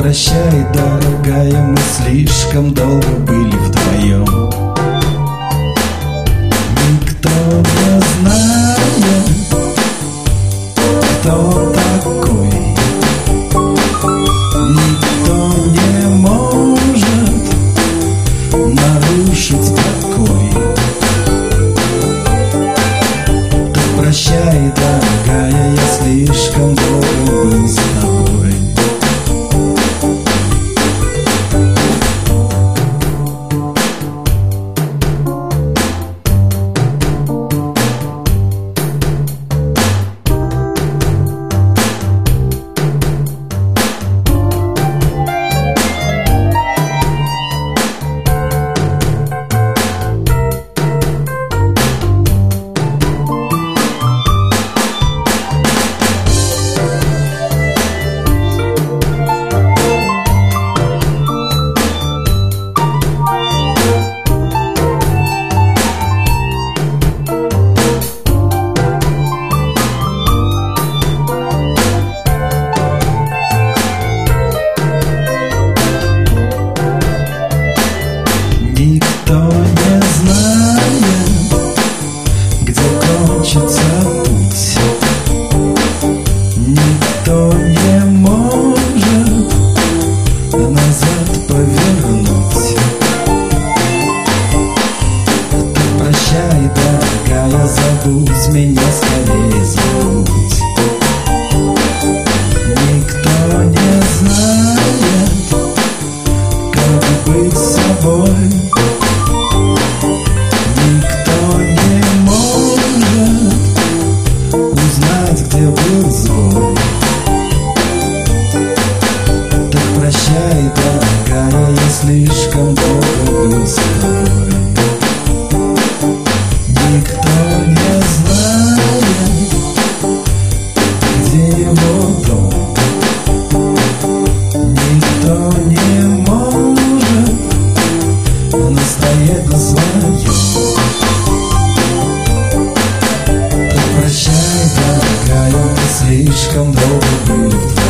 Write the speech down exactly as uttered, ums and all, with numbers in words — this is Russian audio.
Прощай, дорогая, мы слишком долго были вдвоем. Никто не знает, кто такой. Никто не может нарушить покой. Так прощай, дорогая, я слишком долго был с тобой. Никто не знает, где кончится путь. Никто не может назад повернуть. Так прощай, дорогая, забудь меня, скорее забудь. Никто не знает, как быть с собой. Никто не может узнать, где был сбой. Так прощай, дорогая, я слишком долго был с тобой. Никто не знает, где его дом. Никто не может настоять на своем. Так прощай, дорогая, мы слишком долго были вдвоем.